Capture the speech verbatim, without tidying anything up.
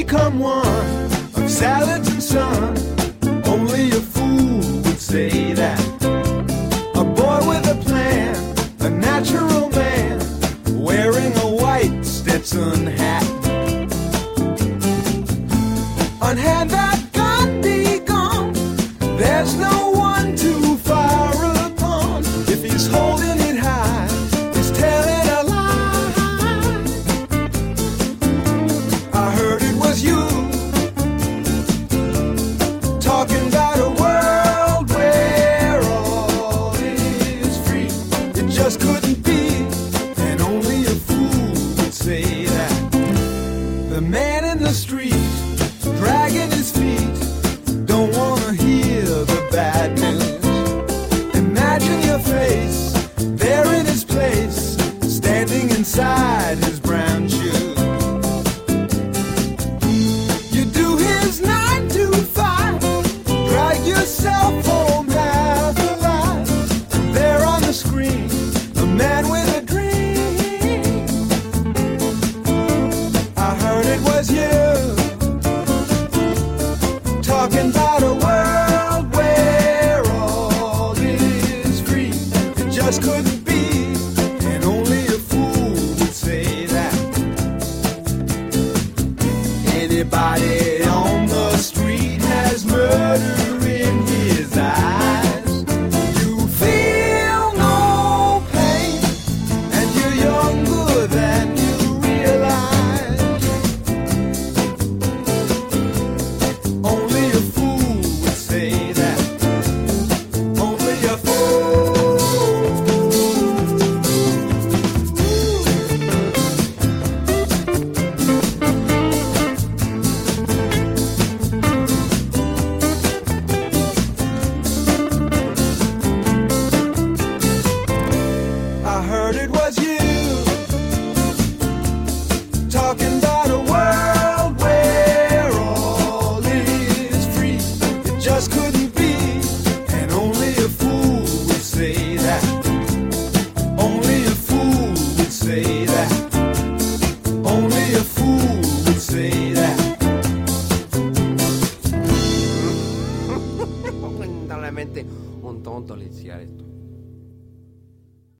become one of salads and sun. Only a fool would say that. A boy with a plan, a natural man, wearing a white Stetson hat. Unhand that gun, be gone. There's no one to fire upon. If he's holding it high, he's telling a lie. I heard it was you talking about a world where all is free. It just couldn't be, and only a fool would say that. The man in the street, dragging his feet, don't wanna hear the bad news. Imagine your face, there in his place, standing inside his brown shoes. You do his nine to five, drag yourself home half alive. And there on the screen, a man with a dream. I heard it was you talking about a world where all is free. It just couldn't be, and only a fool would say that. Anybody on the street has murdered